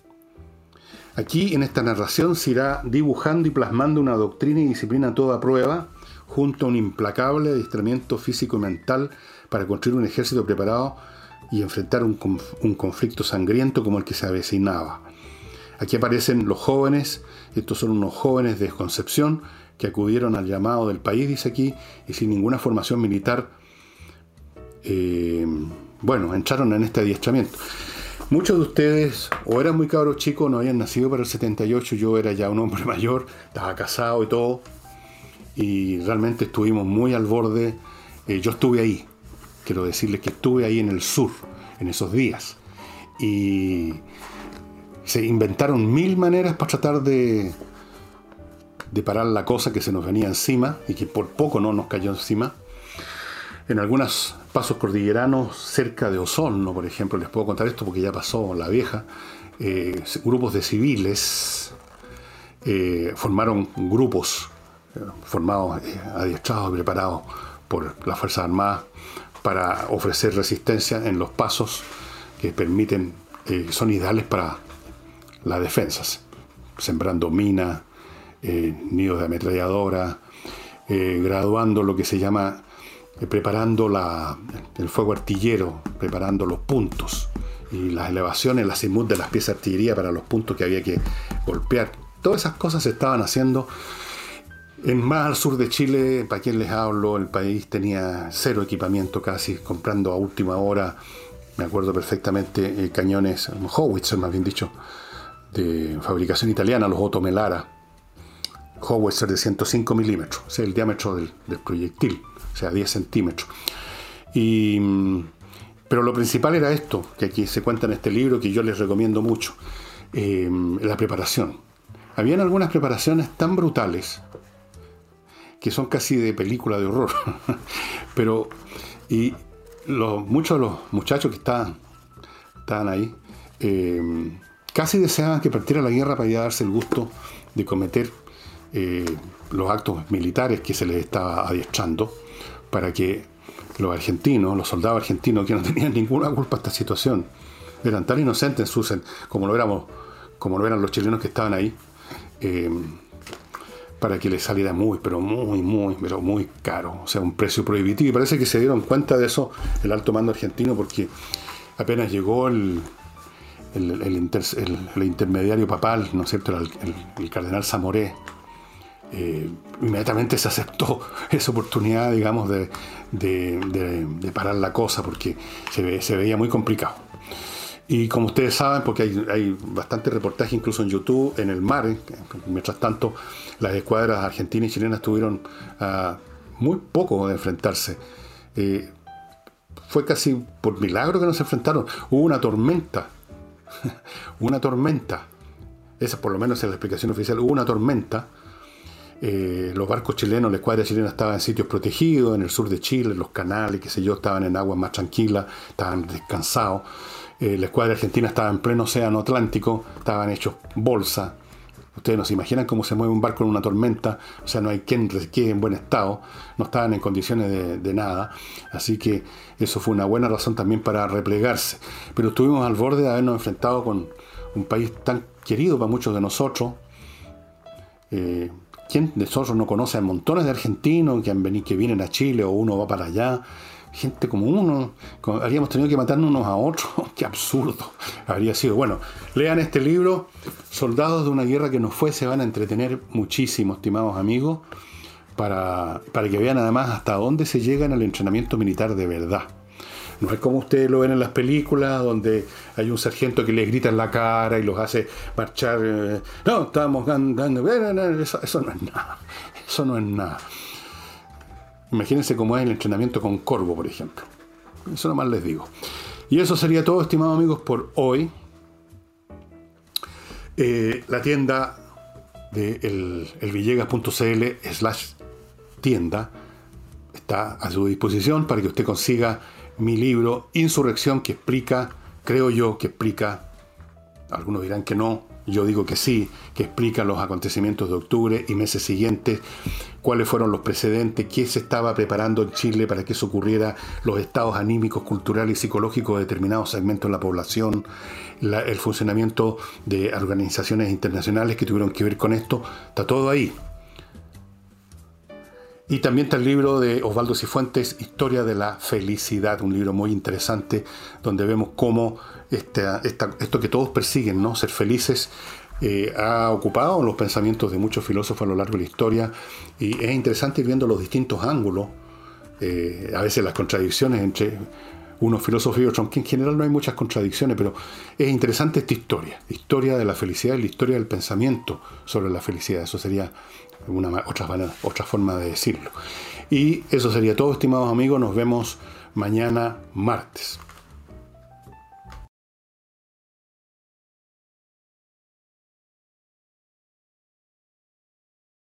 Aquí, en esta narración, se irá dibujando y plasmando una doctrina y disciplina a toda prueba, junto a un implacable adiestramiento físico y mental para construir un ejército preparado y enfrentar un, conf- un conflicto sangriento como el que se avecinaba. Aquí aparecen los jóvenes, estos son unos jóvenes de Concepción que acudieron al llamado del país, dice aquí, y sin ninguna formación militar, eh, bueno, entraron en este adiestramiento. Muchos de ustedes o eran muy cabros chicos, no habían nacido para el setenta y ocho, yo era ya un hombre mayor, estaba casado y todo, y realmente estuvimos muy al borde. Eh, yo estuve ahí, quiero decirles que estuve ahí en el sur, en esos días, y se inventaron mil maneras para tratar de, de parar la cosa que se nos venía encima, y que por poco no nos cayó encima. En algunos pasos cordilleranos cerca de Osorno, por ejemplo, les puedo contar esto porque ya pasó la vieja, eh, grupos de civiles eh, formaron grupos eh, formados, eh, adiestrados y preparados por las Fuerzas Armadas para ofrecer resistencia en los pasos que permiten, eh, son ideales para las defensas, sembrando minas, eh, nidos de ametralladora, eh, graduando lo que se llama, eh, preparando la, el fuego artillero, preparando los puntos y las elevaciones, la azimut de las piezas de artillería para los puntos que había que golpear. Todas esas cosas se estaban haciendo. En más al sur de Chile, para quien les hablo, el país tenía cero equipamiento casi, comprando a última hora, me acuerdo perfectamente, eh, cañones, howitzer más bien dicho, de fabricación italiana, los Otto Melara, howitzer de ciento cinco milímetros, o sea, el diámetro del, del proyectil, o sea, diez centímetros. Y, pero lo principal era esto, que aquí se cuenta en este libro, que yo les recomiendo mucho, eh, la preparación. Habían algunas preparaciones tan brutales que son casi de película de horror. Pero, y los, muchos de los muchachos que estaban, estaban ahí, eh, casi deseaban que partiera la guerra para ya darse el gusto de cometer eh, los actos militares que se les estaba adiestrando, para que los argentinos, los soldados argentinos, que no tenían ninguna culpa de esta situación, eran tan inocentes en sus, como lo éramos, como lo eran los chilenos que estaban ahí, eh, para que les saliera muy, pero muy, muy, pero muy caro, o sea, un precio prohibitivo. Y parece que se dieron cuenta de eso el alto mando argentino, porque apenas llegó el, el, el, inter, el, el intermediario papal, ¿no es cierto?, el, el, el cardenal Zamoré, eh, inmediatamente se aceptó esa oportunidad, digamos, de, de, de, de parar la cosa, porque se, ve, se veía muy complicado. Y como ustedes saben, porque hay, hay bastante reportaje incluso en YouTube, en el mar, ¿eh? Mientras tanto, las escuadras argentinas y chilenas tuvieron uh, muy poco de enfrentarse. Eh, fue casi por milagro que no se enfrentaron. Hubo una tormenta, una tormenta, esa por lo menos es la explicación oficial, hubo una tormenta. Eh, los barcos chilenos, la escuadra chilena estaba en sitios protegidos, en el sur de Chile, en los canales, qué sé yo, estaban en aguas más tranquilas, estaban descansados. Eh, la escuadra argentina estaba en pleno océano Atlántico, estaban hechos bolsa. Ustedes no se imaginan cómo se mueve un barco en una tormenta, o sea, no hay quien quede en buen estado, no estaban en condiciones de, de nada, así que eso fue una buena razón también para replegarse. Pero estuvimos al borde de habernos enfrentado con un país tan querido para muchos de nosotros. Eh, ¿Quién de nosotros no conoce a montones de argentinos que, han venido, que vienen a Chile o uno va para allá? Gente como uno, habríamos tenido que matarnos unos a otros. ¡Qué absurdo habría sido! Bueno, lean este libro, Soldados de una guerra que no fue. Se van a entretener muchísimo, estimados amigos, para, para que vean además hasta dónde se llega en el entrenamiento militar de verdad. No es como ustedes lo ven en las películas, donde hay un sargento que les grita en la cara y los hace marchar. Eh, no, estamos dando... Eso, eso no es nada. Eso no es nada. Imagínense cómo es el entrenamiento con corvo, por ejemplo. Eso nomás les digo. Y eso sería todo, estimados amigos, por hoy. Eh, la tienda de el, elvillegas punto cl slash tienda está a su disposición para que usted consiga mi libro Insurrección, que explica, creo yo, que explica algunos dirán que no, yo digo que sí, que explica los acontecimientos de octubre y meses siguientes, cuáles fueron los precedentes, qué se estaba preparando en Chile para que eso ocurriera, los estados anímicos, culturales y psicológicos de determinados segmentos de la población, la, el funcionamiento de organizaciones internacionales que tuvieron que ver con esto, está todo ahí. Y también está el libro de Osvaldo Cifuentes, Historia de la Felicidad, un libro muy interesante donde vemos cómo esta, esta, esto que todos persiguen, ¿no? Ser felices, eh, ha ocupado los pensamientos de muchos filósofos a lo largo de la historia, y es interesante ir viendo los distintos ángulos, eh, a veces las contradicciones entre unos filósofos y otros, aunque en general no hay muchas contradicciones, pero es interesante esta historia, historia de la felicidad y la historia del pensamiento sobre la felicidad. Eso sería una otra, otra forma de decirlo. Y eso sería todo, estimados amigos. Nos vemos mañana martes.